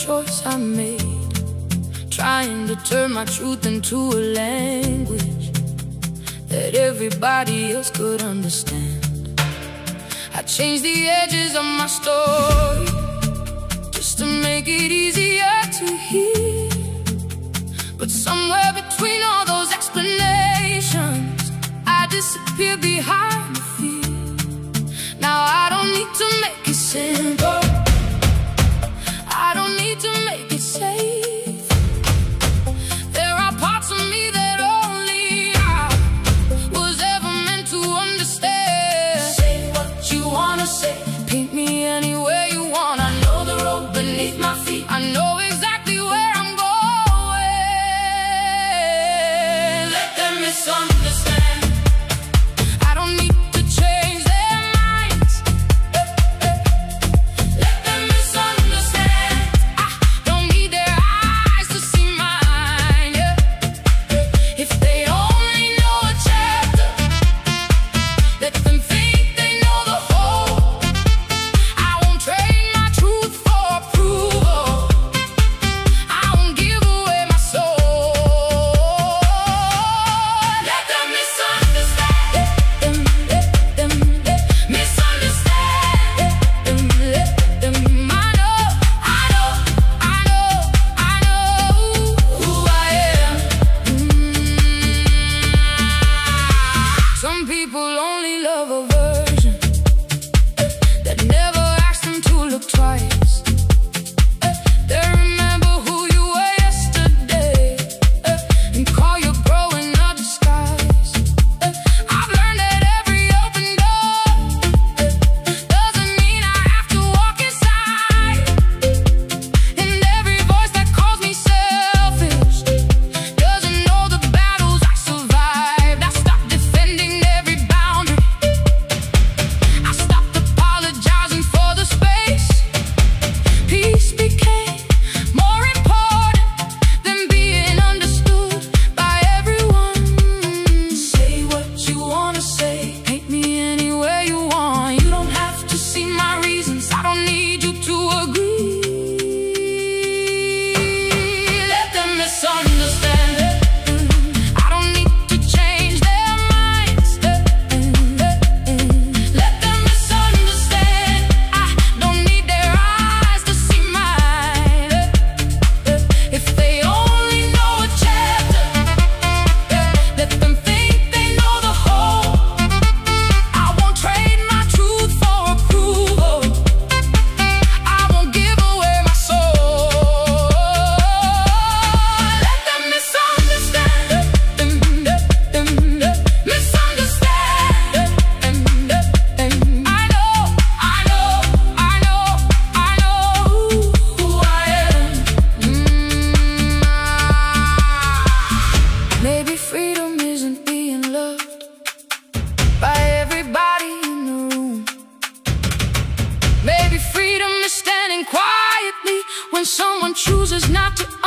choice I made, trying to turn my truth into a language that everybody else could understand. I changed the edges of my story just to make it easier to hear. But somewhere between all those explanations, I disappear behind the fear. Now I don't need to make it simple, I don't need to make it safe. There are parts of me that only I was ever meant to understand. Say what you wanna say, paint me any way you want. I know the road beneath my feet, I know exactly where I'm going. Let them misunderstand, I don't need to change their minds. Let them misunderstand, I don't need their eyes to see mine. If they only know a chapter, let them think they know the whole. I won't trade my truth for approval, I won't give away my soul. Let them misunderstand, let them misunderstand. Let them, I know who I am. Some people only love a version that never asked them to look twice. They remember who you were yesterday and call you bro in a disguise. I've learned that every open door doesn't mean I have to walk inside. And every voice that calls me selfish doesn't know the battles I survived. I stopped defending every boundary, I stopped apologizing for the space. Peace became more important than being understood by everyone. Say what you wanna say, paint me any way you want. You don't have to see my reasons, I don't need you to agree. Let them misunderstand, I don't need to change their minds. Let them misunderstand, I don't need their eyes to see mine. If they only know a chapter, let them think they know the whole. I won't trade my truth for approval, I won't give away my soul. Let them misunderstand, misunderstand. I know who I am. Maybe freedom isn't being loved by everybody in the room. Maybe freedom is standing quietly when someone chooses not to